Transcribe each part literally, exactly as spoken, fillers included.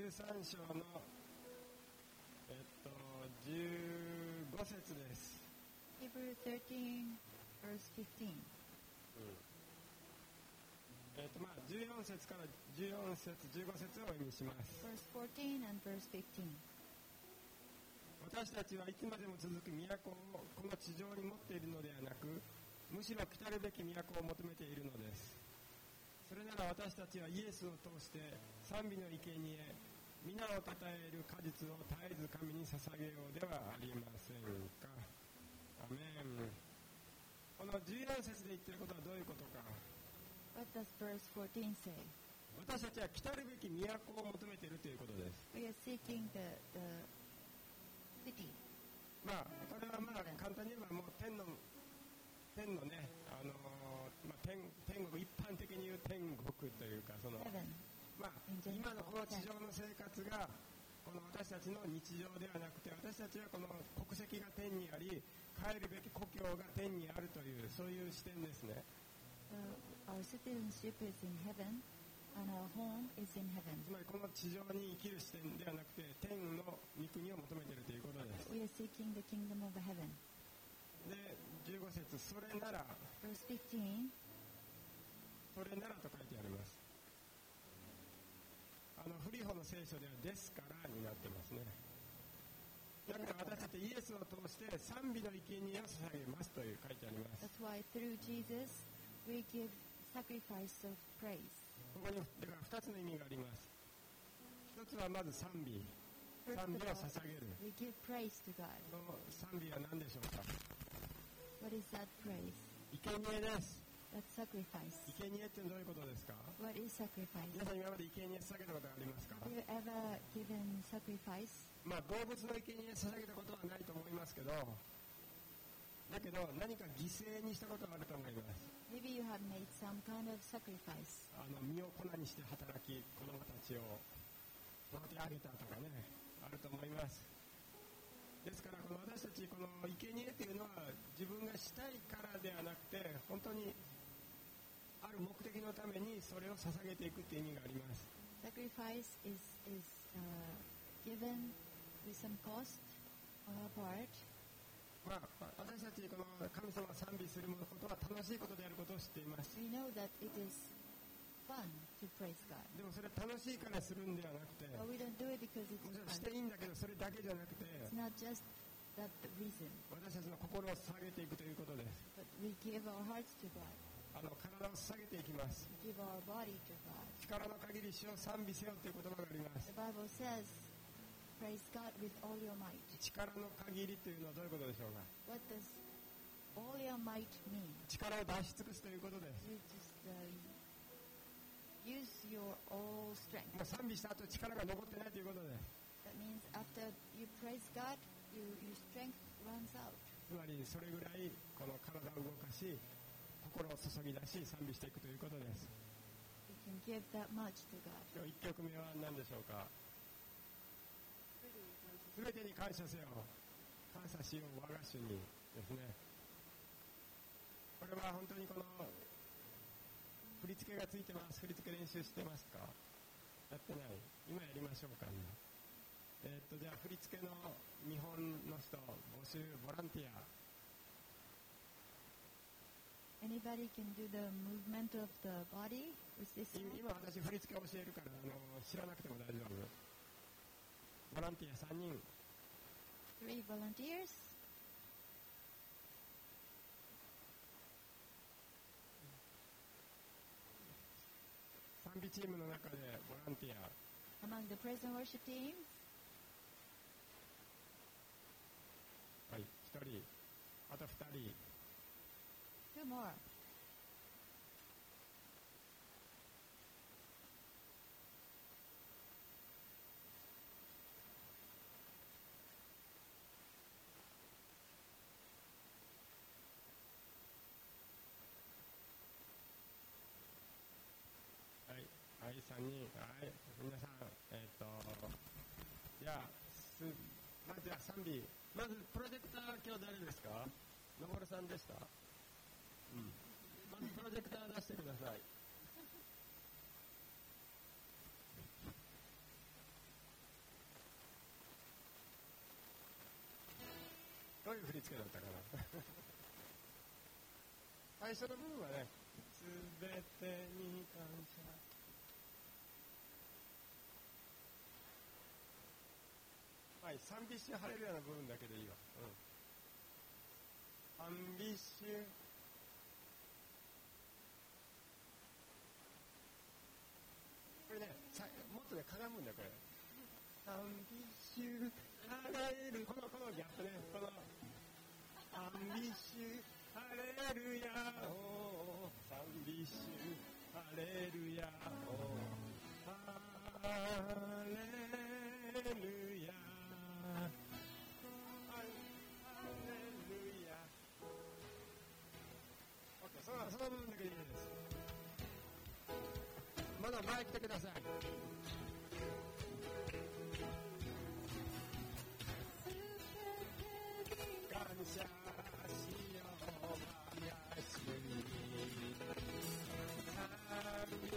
じゅうさん章の、えっと、じゅうご節です。 Hebrews thirteen, verse fifteen. うん、えっとまあじゅうよん節からじゅうよん節、じゅうご節をお読みします。 Verse fourteen and verse fifteen. 私たちはいつまでも続く都をこの地上に持っているのではなく、むしろ来たるべき都を求めているのです。それなら私たちはイエスを通して賛美の生贄に皆をたたえる果実を絶えず神に捧げようではありませんか。アメン。このじゅうよん節で言っていることはどういうことか。 What does verse fourteen say? 私たちは来たるべき都を求めているということです。 We are seeking the, the city. まあこれはまあ簡単に言えばもう天の天のね、あのーまあ、天, 天国一般的に言う天国というかその、まあ、今のこの地上の生活がこの私たちの日常ではなくて、私たちはこの国籍が天にあり帰るべき故郷が天にあるというそういう視点ですね。 Uh, our citizenship is in heaven and our home is in heaven. つまりこの地上に生きる視点ではなくて天の御国を求めているということです。 We are seeking the kingdom of heaven. でじゅうご節、それなら Verse fifteen. それならと書いてあります。あの古い方の聖書ではですからになってますね。だから私たちイエスを通して賛美の生贄を捧げますという書いてあります。 That's why through Jesus we give sacrifice of praise. ここにだからふたつの意味があります。一つはまず賛美、賛美を捧げる。 We give praise to God. その賛美は何でしょうか。 What is that praise? 生贄です。 That's sacrifice. 生贄ってどういうことですか。 What is sacrifice? 皆さん今まで生贄捧げたことありますか。 Have you ever given sacrifice? まあ動物の生贄捧げたことはないと思いますけど、だけど何か犠牲にしたことがあると思います。 Maybe you have made some kind of sacrifice. あの身を粉にして働き子供たちを育て上げたとかね、あると思います。ですからこの私たちこの生贄というのは自分がしたいからではなくて本当にある目的のためにそれを捧げていくという意味があります。 Sacrifice is, is uh, given with some cost on our part. まあ、私たちこの神様を賛美することは楽しいことであることを知っています。 We know that it is fun to praise God. でもそれ楽しいからするんではなくて、 But we don't do it because it's もちろん fun. していいんだけどそれだけじゃなくて、 It's not just that the reason. 私たちの心を捧げていくということです。 But we give our hearts to God. あの体を捧げていきます。 We give our body to God. 力の限り主を賛美せよという言葉があります。 The Bible says, praise God with all your might. 力の限りというのはどういうことでしょうか。 What does all your might mean? 力を出し尽くすということです。 You just uh, use your all strength. もう賛美した後力が残ってないということです。 That means after you praise God, you, your strength runs out. つまりそれぐらいこの体を動かし心を注ぎ出し賛美していくということです。 You can give that much to God. ではいっきょくめは何でしょうか。すべてに感謝せよ、感謝しよう我が主にですね。これは本当にこの振り付けがついてます。振り付け練習してますか。やってない。今やりましょうかね。えー、っとじゃあ振り付けの見本の人募集、ボランティア。 Anybody can do the movement of the body with this 今私振り付けを教えるからあの知らなくても大丈夫。ボランティアさんにん。 Three volunteers. 賛美チームの中でボランティア。 Among the praise and worship teams. はい、ひとり。あとふたり。 Two more. はい、はい、さんにん。はい、皆さん、えっ、ー、と、じゃあ、すまずは賛美。まず、プロジェクター、今日誰ですか。のぼるさんでした。うん。まず、プロジェクター出してください。 どういう振り付けだったかな最初の部分はね、すべてに感謝。はい、賛美シュハレルヤの部分だけでいいわ。うん。賛美シュ。これね、さもっとね、かがむんだよ、これ。賛美シュハレル、この、このギャップね、この、賛美シュハレルヤ、おー、賛美シュハレルヤ、おー、ハレルヤ。その、その部分だけでいいです。まだ前来てください。感謝しよう我が主に、賛美と喜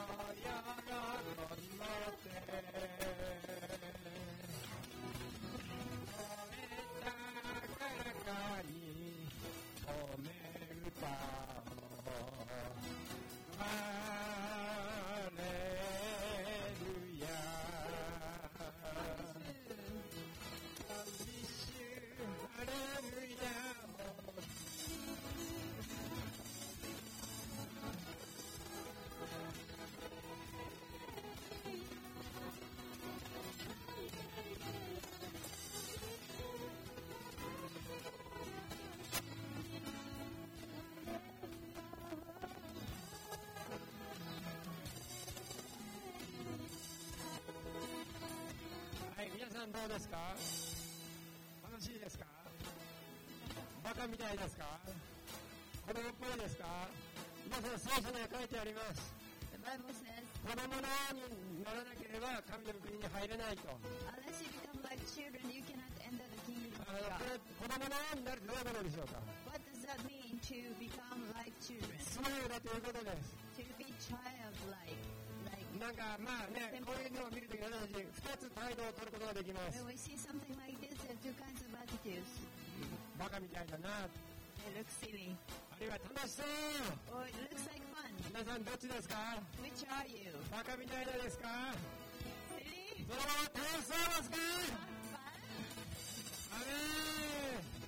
びもて、高らかに褒め歌ハレルヤ、賛美主ハレルヤ。皆さんどうですか？楽しいですか？バカみたいですか？子供っぽいですか？皆さん聖書には書いてあります。 The Bible says, 子供のようにならなければ神の国に入れないと。 unless you become like children, you cannot enter the kingdom of あの God. 子供のようになるとどういうことでしょうか？ What does that mean to become like children? そのようだということです。 To be childlike. Like なんかまあね、こういうのを見るときに私たちふたつ態度を取ることができます。 when we see something like this, there are two kinds of attitudes. バカみたいだな。 It looks silly. あるいは楽しそう。 Or it looks like fun. 皆さんどっちですか？ Which are you? バカみたいなですか？ Silly? そのまま楽しそうですか？ Fun? アメー。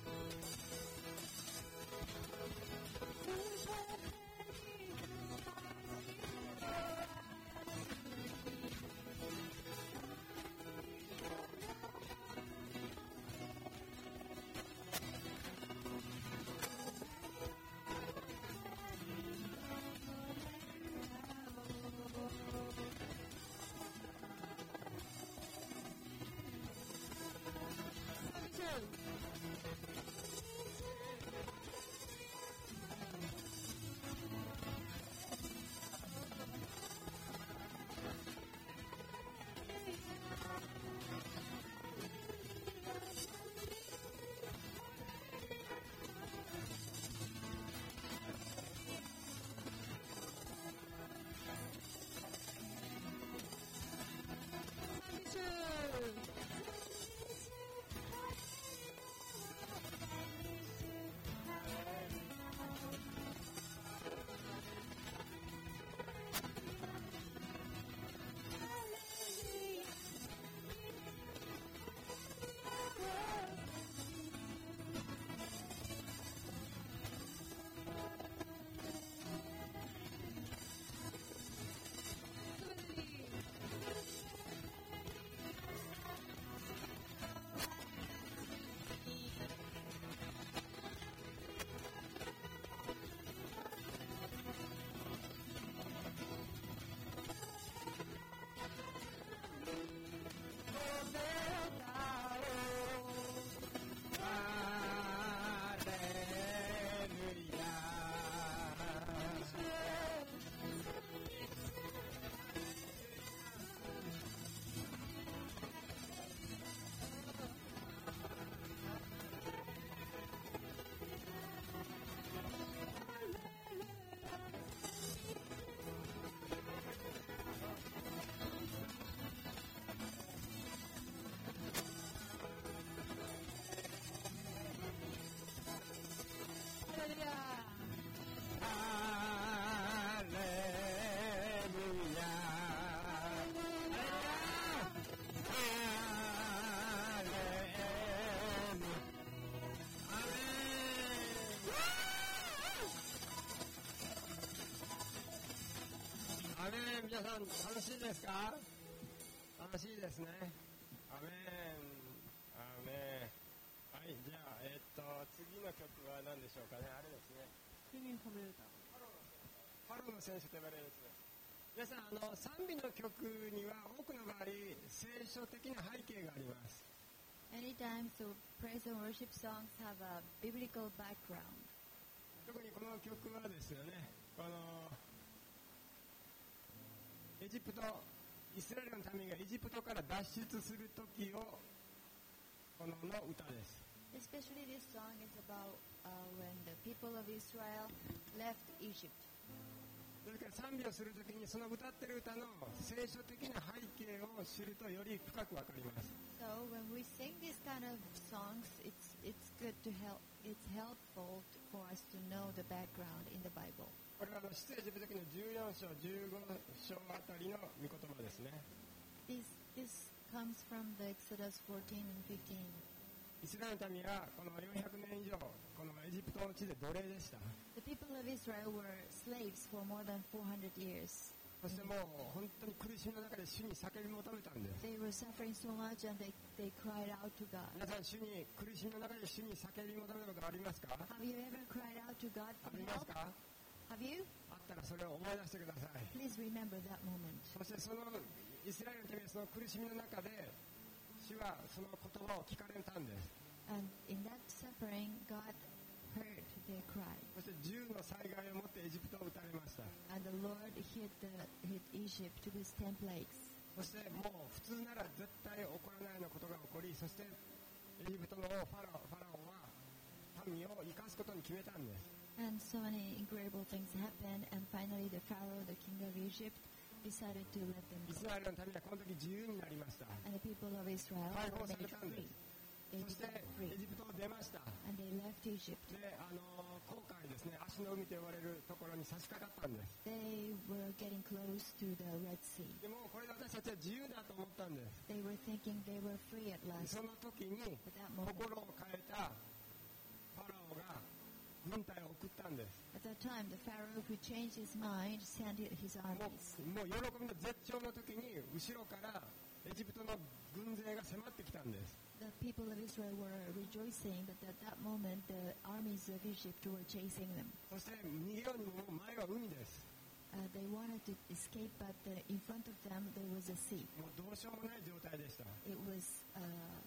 皆さん楽しいですか？楽しいですね。アメン、アメン。はい、じゃあ、えー、っと次の曲は何でしょうかね。あれですね。 Singing from the top. ファローの選手と呼ばれるやつです。皆さん、あの賛美の曲には多くの場合聖書的な背景があります。 Anytime, so praise and worship songs have a biblical background. 特にこの曲はですよね、このエジプト、イスラエルの民がエジプトから脱出する時をこのの歌です。 Especially this song is about uh, when the people of Israel left Egypt. ですから賛美をするときにその歌ってる歌の聖書的な背景を知るとより深くわかります。 So when we sing this kind of songs, it's it's good to help. It's helpful to, for us to know the background in the Bible. これはあの出エジプト記のじゅうよん章、じゅうご章あたりの御言葉ですね。 This this comes from the Exodus fourteen and fifteen. イスラエルの民はこのよんひゃくねん以上このエジプトの地で奴隷でした。 The people of Israel were slaves for more than four hundred years. そしてもう本当に苦しみの中で主に叫び求めたんです。 They were suffering so much and they, they cried out to God. 皆さん、主に苦しみの中で主に叫び求めることありますか？ Have you ever cried out to God あ for ります help? か？ Have you? あったらそれを思い出してください。 Please remember that moment. そしてそのイスラエルの民はその苦しみの中で主はその言葉を聞かれたんです。 And in that suffering, God heard their cry. そしてじゅうの災害をもってエジプトを撃たれました。 And the Lord hit, the, hit Egypt with ten plagues. そしてもう普通なら絶対起こらないようなことが起こり、そしてエジプトの王ファラオ、ファラオは民を生かすことに決めたんです。 And so many incredible things happened. And finally, the Pharaoh, the king of Egypt, decided to let them イ go. スラエルの民はこの時自由になりました。 And the people of Israel 解 were 放さ made れたんで free. す。 They そして became エ free. ジプトを出ました。 And they left Egypt. で、あの紅海ですね、足の海と呼ばれるところに差し掛かったんです。 They were getting close to the Red Sea. でもこれで私たちは自由だと思ったんです。 They were thinking they were free at で last. その時に At that moment, 心を変えたファラオが軍隊を送ったんです。 at that time, the Pharaoh, who changed his mind, sent his も armies. うもう喜びの絶頂の時に後ろからエジプトの軍勢が迫ってきたんです。 The people of Israel were rejoicing, but at that moment, the armies of Egypt were chasing them. そして逃げようにももう前は海です。 Uh, they wanted to escape, but uh, in front of them, there was a sea. もうどうしようもない状態でした。 It was a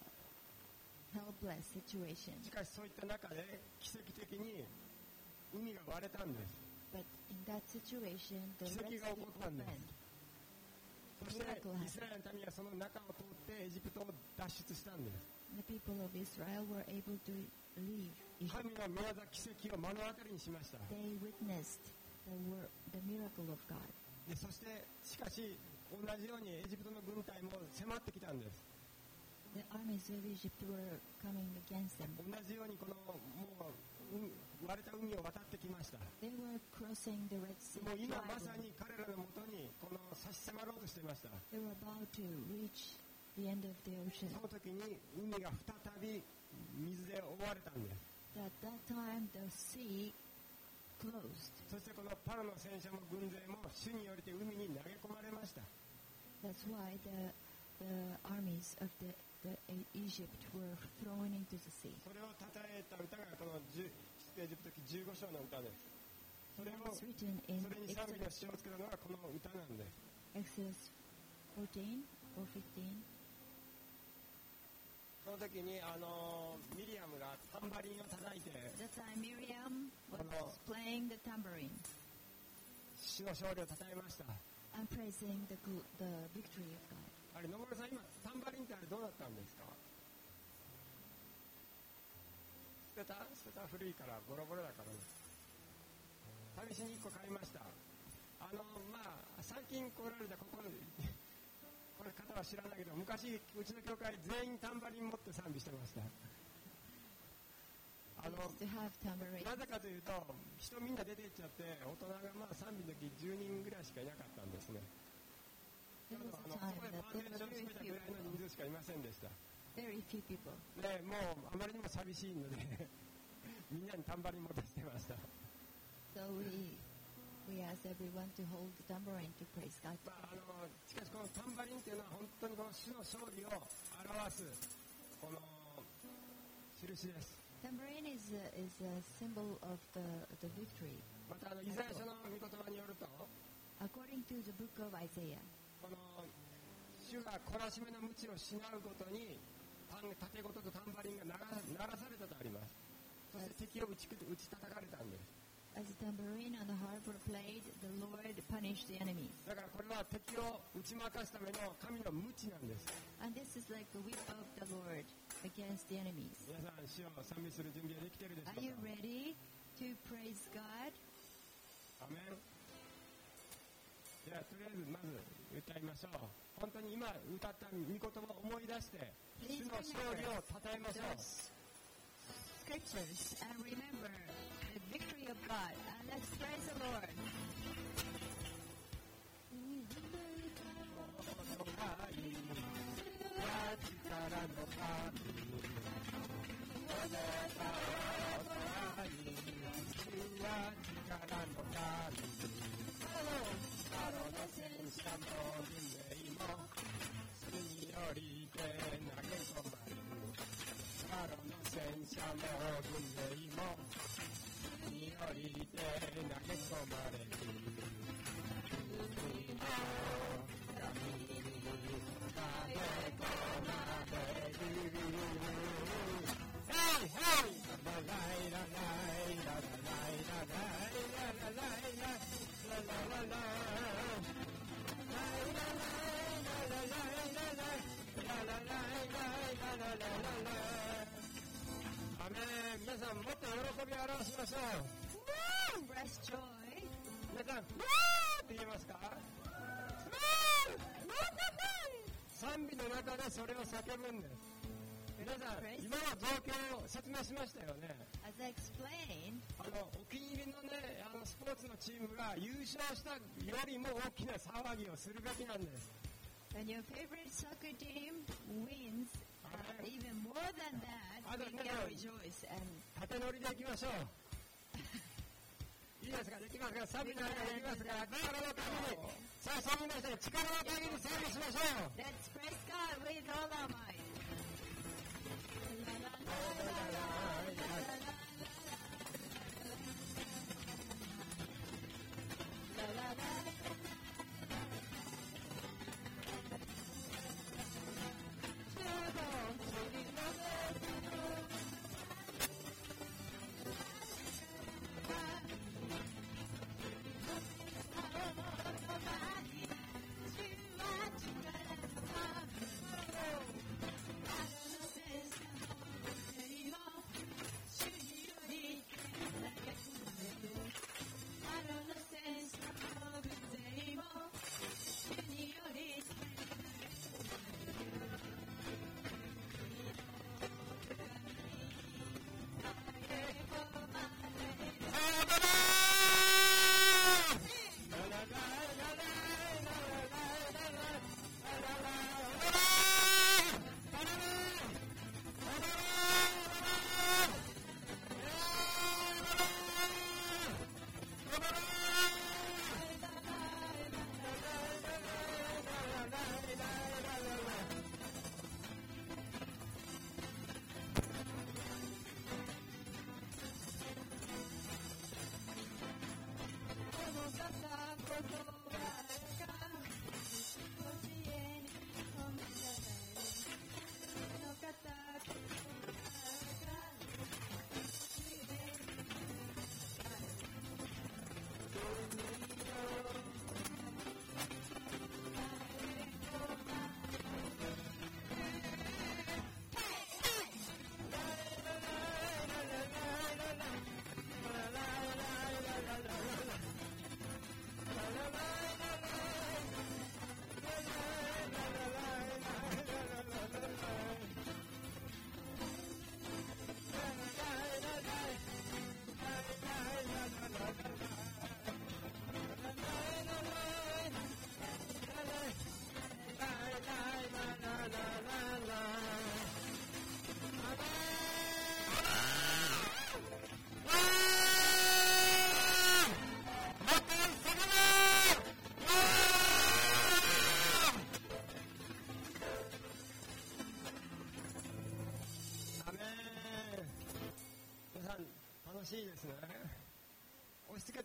helpless situation. しかしそういった中で奇跡的に海が割れたんです。 But in that situation, the 奇 Red 跡が起こったんです Sea opened. そしてイスラエルの民はその中を通ってエジプトを脱出したんです。 The people of Israel were able to leave Egypt. 神の宮座奇跡を目の当たりにしました。 They witnessed the, wor- the miracle of God. でそしてしかし同じようにエジプトの軍隊も迫ってきたんです。 The armies of Egypt were coming against them. 同じようにこのもう、うん、割れた海を渡ってきました。 They were crossing the Red Sea. もう今まさ driving. に彼らのもとにこの差し迫ろうとしていました。 They were about to reach the end of the ocean. その時に海が再び水で覆われたんです。 At that time, the sea closed. そしてこのパロの戦車も軍勢も主によりて海に投げ込まれました。 That's why the the armies of the, the Egypt were thrown into the sea. それを称えた歌がこの出エジプト記じゅうご章の歌です。それを It's written in それに賛美の Exodus, 詩をつけたのがこの歌なんです。 Exodus fourteen or fifteen. その時にあのミリアムがタンバリンを叩いて That time Miriam was Hello. playing the tambourine 主の勝利を称えました。 and praising the, gl- the victory of God. あれ野村さん今タンバリンってあれどうなったんですか？捨てた捨てた古いからボロボロだからね。試しにいっこ買いました。あのまあ最近来られたこここれ方は知らないけど昔うちの教会全員タンバリン持って賛美してました。あ They の used to have tambourine. なぜかというと人みんな出ていっちゃって大人がまあ賛美の時じゅうにんぐらいしかいなかったんですね。 There あ was の a そ time こで that パー there テーショ were ン very してた few ぐらいの people. 人数しかいませんでした。 Very few people. でもうあまりにも寂しいのでみんなにタンバリン持たせてました。 So we we we ask everyone to hold the tambourine to praise God. まあ、あのしかしこのタンバリンというのは本当にこの主の勝利を表すこの印です。 Tambourine is a, is a symbol of the, the victory. またあのイザヤ書の御言葉によると、 According to the book of Isaiah, この主が懲らしめの鞭を失うごとに盾ごととタンバリンが鳴ら、鳴らされたとあります。そして敵を打ち打ち叩かれたんです。 as the tambourine on the harp were played, the Lord punished the enemies. だからこれは敵を打ち負かすための神の鞭なんです。 And this is like the whip of the Lord against the enemies. 皆さん、主を賛美する準備はできているでしょう Are you か。 ready to praise God? アメン。ではとりあえずまず歌いましょう。本当に今歌った御言葉を思い出して主の勝利をたたえましょう。 Scriptures and remember the victory of God. And let's praise the Lord. 戦車も軍勢もによりて投げ込まれる。海の闇に投げ込まれる。ヘイヘイラライラライララライラライララライラララララ皆さんもっと喜びを表しましょう。 Express joy. 皆さん、って言えますか？賛美の中でそれを叫ぶんです。皆さん、今の状況を説明しましたよね。 As I explained, あのお気に入りのね、あのスポーツのチームが優勝したよりも大きな騒ぎをするべきなんです。 when your favorite soccer team wins, uh, even more than that, we can rejoice and 縦乗りでいきましょう。いいですか、できますか、サビの間できますか、力の限り、さあ、そう言いましたら、力の限り賛美しましょう。 let's praise God with all our might.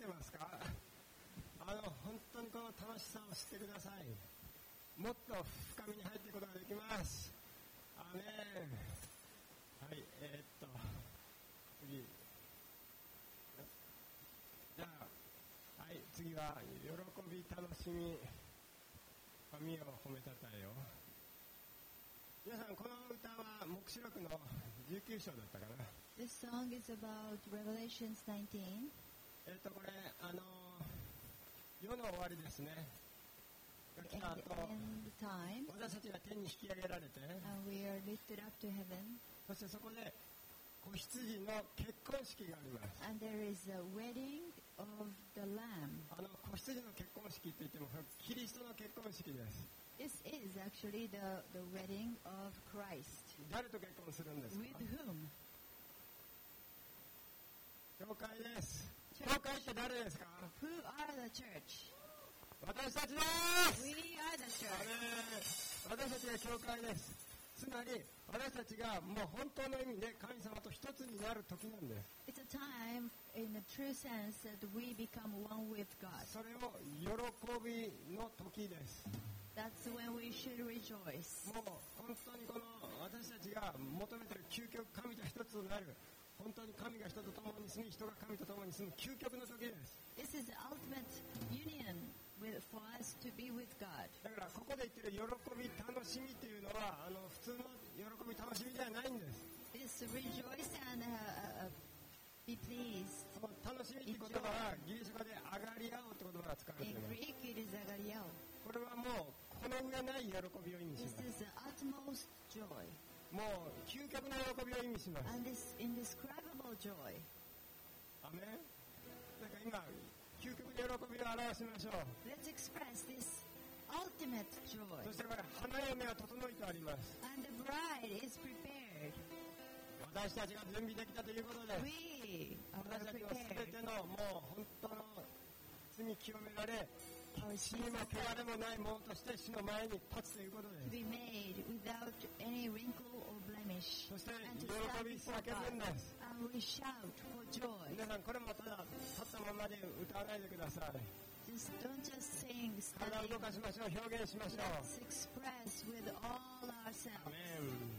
てますか？あの本当にこの楽しさを知ってください。もっと深みに入っていくことができます。アーメン。はい、えー、っと次、じゃあ、はい、次は喜び楽しみ神を褒めたたえよ。皆さん、この歌は黙示録のじゅうきゅう章だったかな。 This song is about Revelations nineteen. えっとこれあの世の終わりですね。が来た後、 End time, 私たちが天に引き上げられて、 and we are lifted up to heaven, そしてそこで子羊の結婚式があります。 and there is a wedding of the Lamb. あの子羊の結婚式って言ってもキリストの結婚式です。 This is actually the, the wedding of Christ. 誰と結婚するんですか？ With whom? 教会です。教会って誰ですか？ Who are the church? 私たちです。 We are the ア church. メン。私たちが教会です。つまり私たちがもう本当の意味で神様と一つになる時なんです。 It's a time, in the true sense, that we become one with God. それを喜びの時です。 That's when we should rejoice. もう本当にこの私たちが求めている究極、神と一つになる、本当に神が人と共に住み、人が神と共に住む究極の時です。 This is the ultimate union with, for us to be with God. だからここで言ってる喜び、楽しみっていうのはあの普通の喜び、楽しみではないんです。 This rejoice and uh, uh, be pleased. その楽しみっていう言葉はギリシャ語で上がり合うって言葉が使われてい In ます。 Greek, it is agariao. これはもうこの上ない喜びを意味し This ます。 is the utmost joy. もう究極の喜びを意味します。 And this indescribable joy. アメン。だから今究極の喜びを表しましょう。 Let's express this ultimate joy. そしてこれ花嫁は整いとあります。 And the bride is prepared. 私たちが準備できたということです。 We 私 are たちはすべ prepared. てのもう本当の罪清められ、 Our 死に sins も are 汚れもないものとして死の前に立つということで to す。 be made without any wrinkle or blemish. そして And 喜 to stand び before 叫ぶん God. です。 And we shout for joy. 皆さんこれもただ立ったままで歌わないでください。 Just don't just sing, 体を study. 動かしましょう。表現しましょう。 Let's express with all ア ourselves. メン。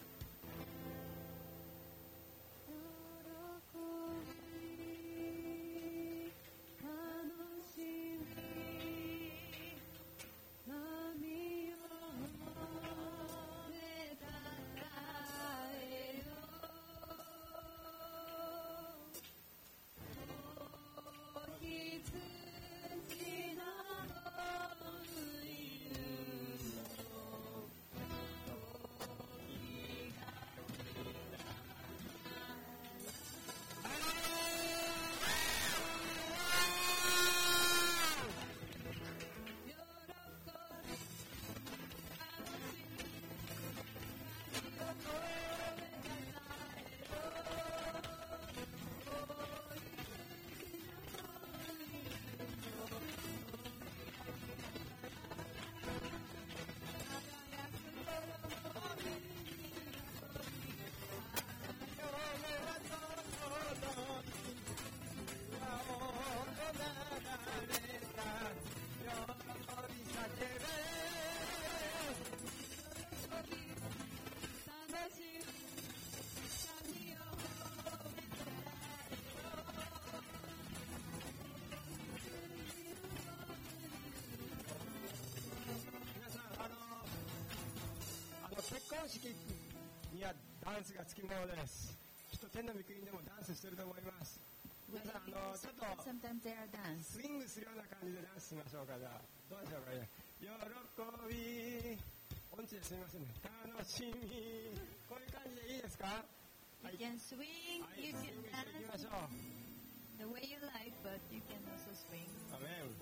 結婚式にはダンスがつきものです。きっと天の御国でもダンスしてると思います。皆さん、あのちょっと Sometimes there are dance. スイングするような感じでダンスしましょうか。じゃあどうでしょうかね。喜び、音痴ですみませんね。楽しみ、こういう感じでいいですか？は You い、 can swing, はい、 you ス can イングしていきま dance しょう。 the way you like, but you can also swing. アメン。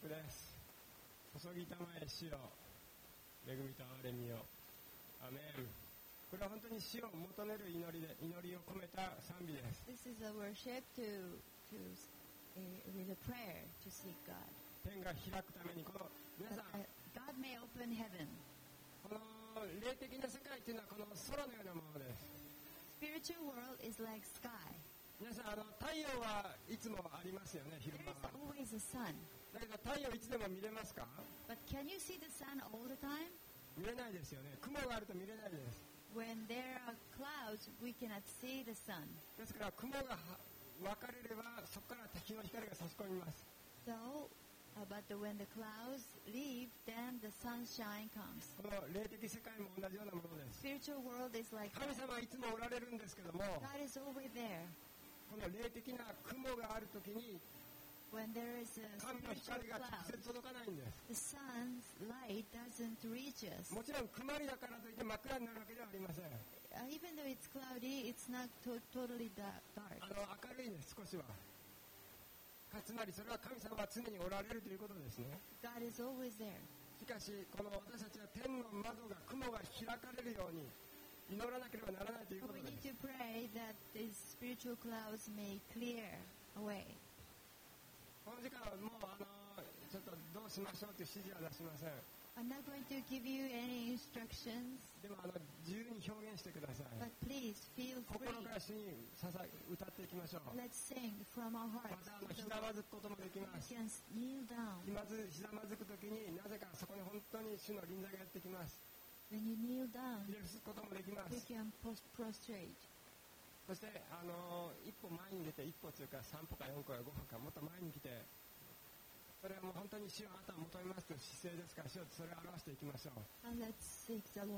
曲です。注ぎたまえ主よ、恵みと憐れみよ。アメン。これは本当に主を求める祈りで、祈りを込めた賛美です。 This is a worship to, to, uh, with a prayer to seek God. 天が開くために、この皆さん、 Uh, God may open heaven. この霊的な世界というのはこの空のようなものです。 Spiritual world is like sky. 皆さん、あの太陽はいつもありますよね、昼 There 間 is は。 always a sun. だけど太陽いつでも見れますか？ But can you see the sun all the time? 見れないですよね。雲があると見れないです。 When there are clouds, we cannot see the sun. ですから雲が分かれればそこから敵の光が差し込みます。 So, uh, but when the clouds leave, then the sunshine comes. この霊的世界も同じようなものです。 Spiritual world is like 神 that. 様はいつもおられるんですけども、 God is always there. この霊的な雲があるときに When there is a 神の spiritual 光が直接 cloud, 届かないんです。 the sun's light doesn't reach us. もちろん曇りだからといって真っ暗になるわけではありません。 Uh, even though it's cloudy, it's not to- totally da- あ dark. の明るいです、少しは。つまりそれは神様は常におられるということですね。 God is always there. しかしこの私たちは天の窓が雲が開かれるように祈らなければならないというこ But と we で need す。 to pray that these spiritual clouds may clear away. この時間はもうあのちょっとどうしましょうという指示は出しません。 I'm not going to give you any instructions, でもあの自由に表現してください。 but please feel 心 free. から主にささ歌っていきましょう。 Let's sing from our ま hearts. たあのひざまずくこともできま You す。 can kneel down. ひまずひざまずくときになぜかそこに本当に主の臨在がやってきます。 When you kneel down, ひれ伏すこともできま you す。 can post- prostrate. そしてあの一歩前に出て一歩というか三歩か四歩か五歩かもっと前に来て、それはもう本当に主をあなたを求めますという姿勢ですから、主をそれを表していきましょう。 And let's seek the Lord.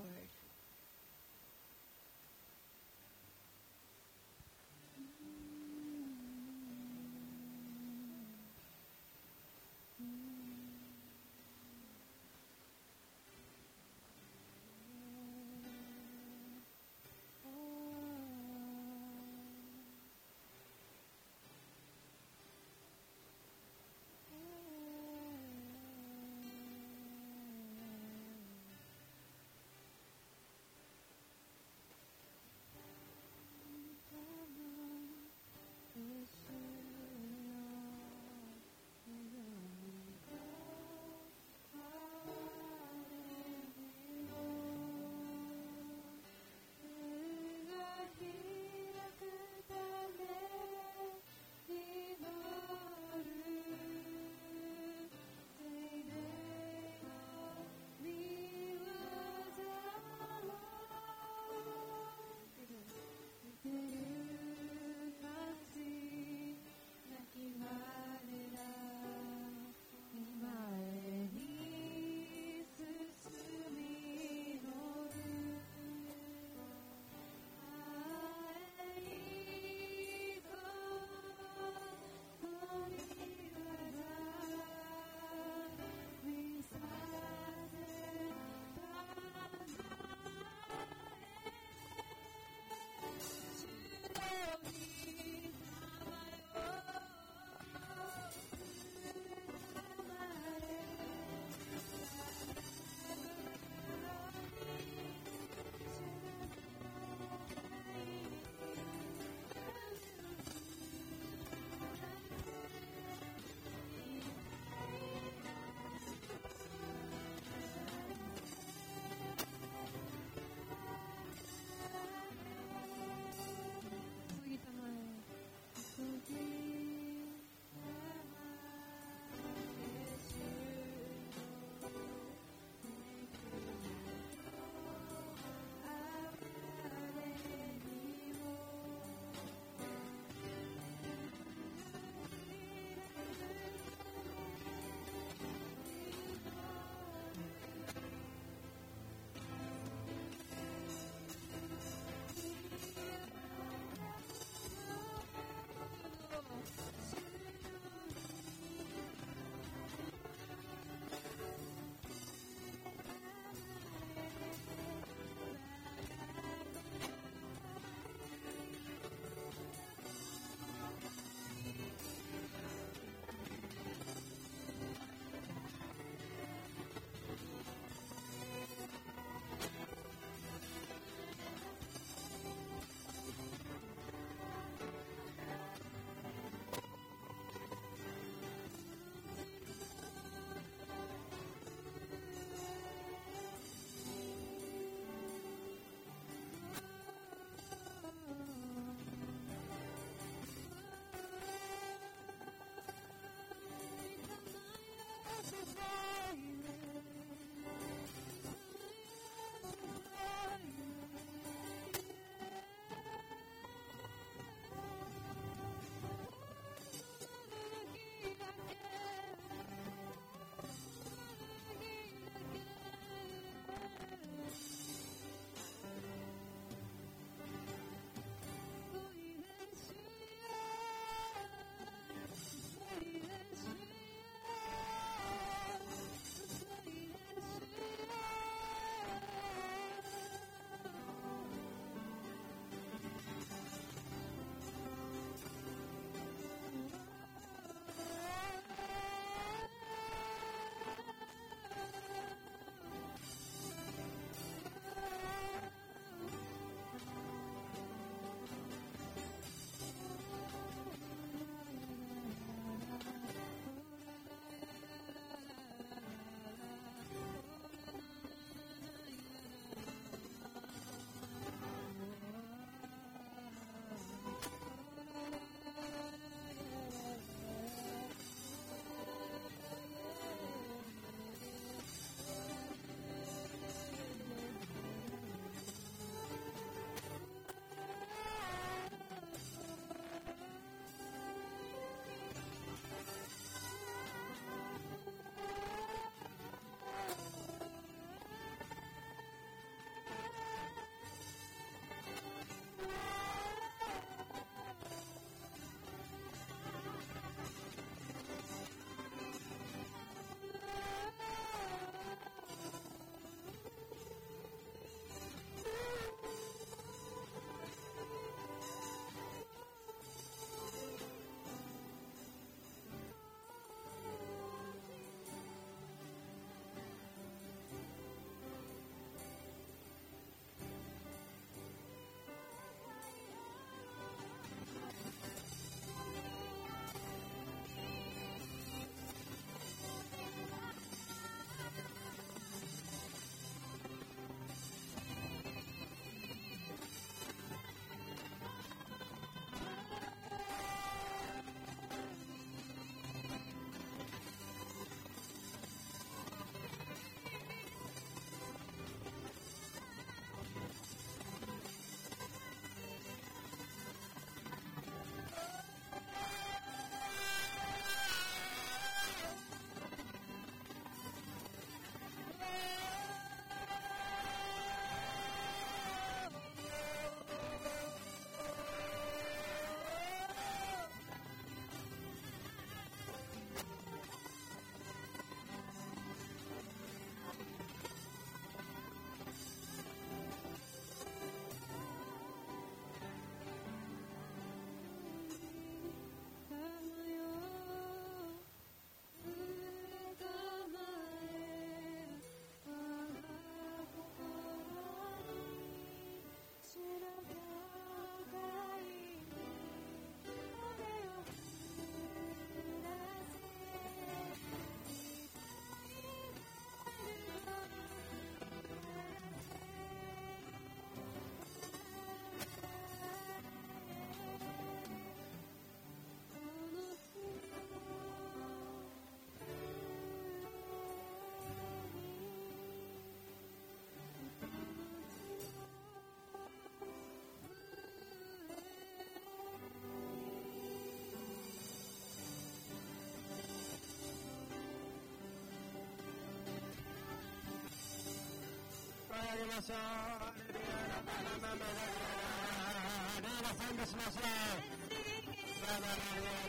上げましょう。ハレルヤラママママラリアラ賛美しましょう。ラマラリアラマラリアラマママラリアラ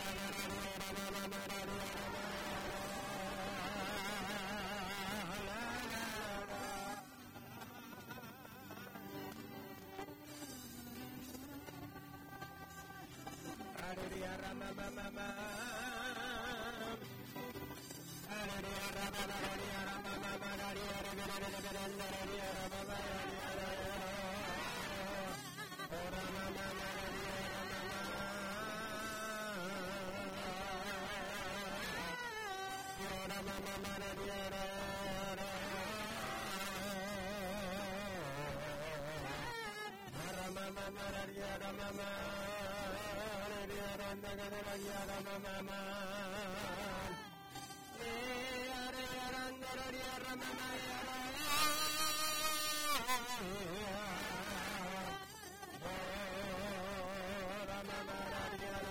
マハレルヤラママママハレルヤラママラリアラマママラリアラメレレレレレンダラリアラママラリアラオラマママラリアラママオラマママラリアラオラマママラリアラママラリアランダガラリアラマママアレアランダラリアラママヤラオラママラリアラ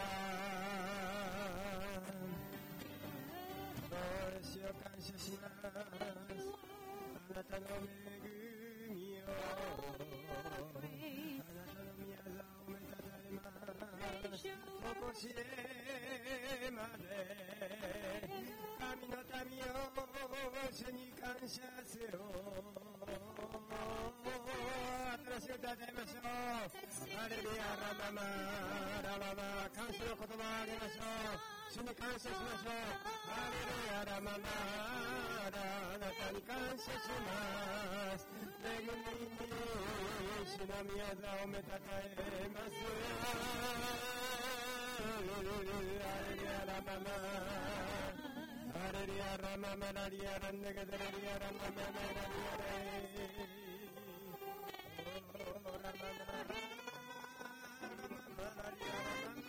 どうしよう感謝します。あなたの恵みをあなたの宮沢をめたたえます。とこしえまで神の民を主に感謝せよ。新しい歌を歌いましょう。ハレルヤラママラママ感謝の言葉をあげましょう。主に感謝しましょう。ハレルヤラママラあなたに感謝します。恵みに主の宮沢をめたたえます。ハレルヤラママハレルヤラママラリアランネゲデレリアラマママラリアレオラママラママラリアラママ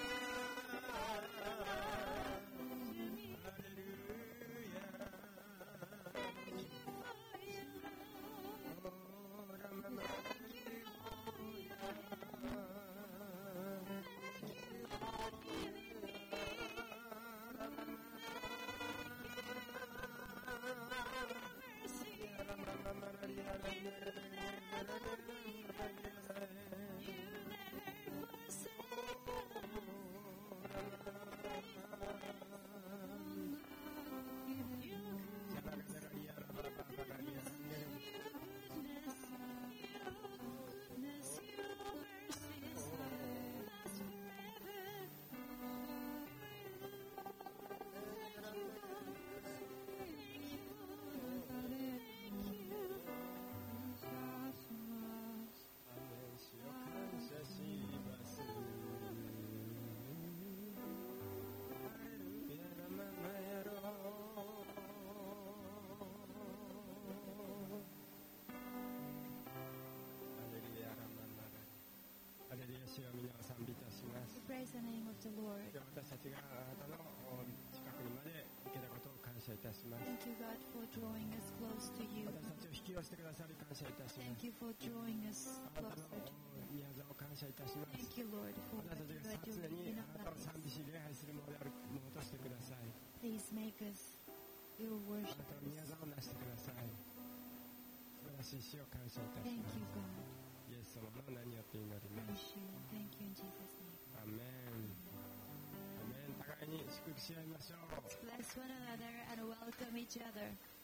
ハレルヤオラママ Praise the name of the Lord. 私たちがあなたの近くにまで行けたことを感謝いたします。 Thank you, God, for drawing us close to you. 私たちを引き寄せてくださり感謝いたします。 Thank you for drawing us あなた closer の to you. 宮沢を感謝いたします。 Thank you, Lord, for 私 what たち you が are 常 doing に in あ our なたを賛 lives. 美し礼拝するものであるものとしてください。 Please make us your あ worship. なたは宮沢をなしてください。素晴らしい死を感謝いたし Thank ます。 you, God. イエス様の名によって祈ります。 Praise you. Thank you in Jesus' name. アーメン。アーメン。互いに祝福し合いましょう。 Let's bless one another and welcome each other.